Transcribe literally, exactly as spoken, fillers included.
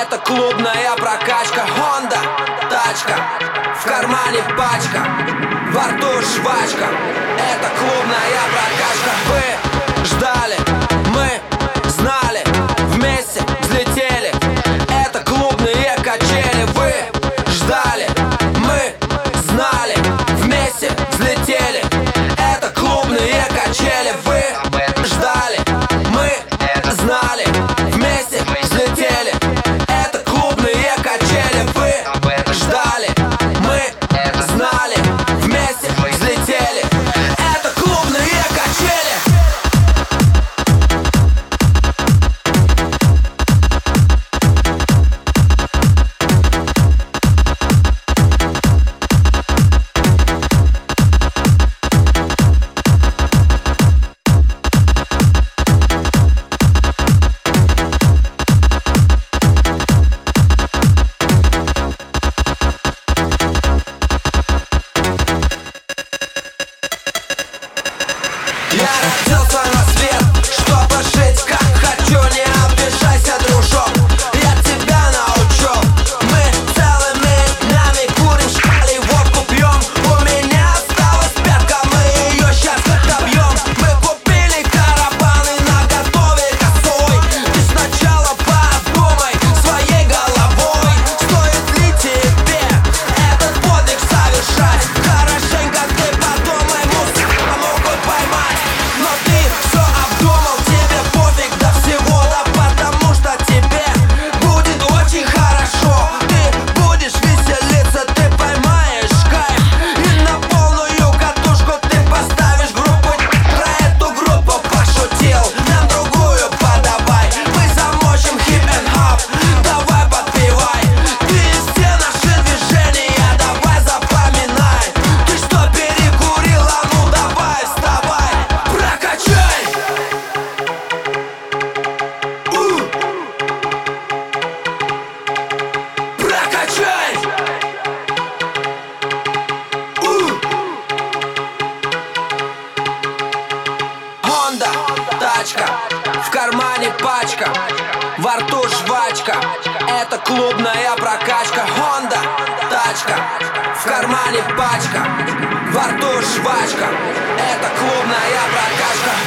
Это клубная прокачка. Honda, тачка, в кармане пачка, во рту жвачка. Это клубная прокачка. Вы ждали, мы знали, вместе взлетели. Это клубные качели. Вы ждали, мы знали, вместе взлетели. Это клубные качели. Вы ждали, мы знали, вместе взлетели. Это клубные качели. Вы ждали, мы знали, вместе взлетели. Это клубные качели. Я родился на свет, чтобы жить как хочу. Не обижайся, дружок, я тебя научу. Мы целыми днями курим, шкали, водку пьем. У меня осталась пятка, мы ее сейчас отобьем. Мы купили караваны на готове косой. Ты сначала подумай своей головой, стоит ли тебе этот подвиг совершать. Хорошенько ты подумай, мусора могут поймать. Но ты все обдумал, тебе пофиг до всего. Да потому что тебе будет очень хорошо. Ты будешь веселиться, ты поймаешь кайф. И на полную катушку ты поставишь группу. Про эту группу пошутил, нам другую подавай. Мы замочим хип-энд-хап, давай подпевай. Ты все наши движения давай запоминай. Ты что перекурила, ну давай вставай. Прокачай! У! Прокачай! У! Honda, тачка, в кармане пачка, во рту жвачка. Это клубная прокачка. Honda, тачка, в кармане пачка, во рту жвачка. Это клубная прокачка.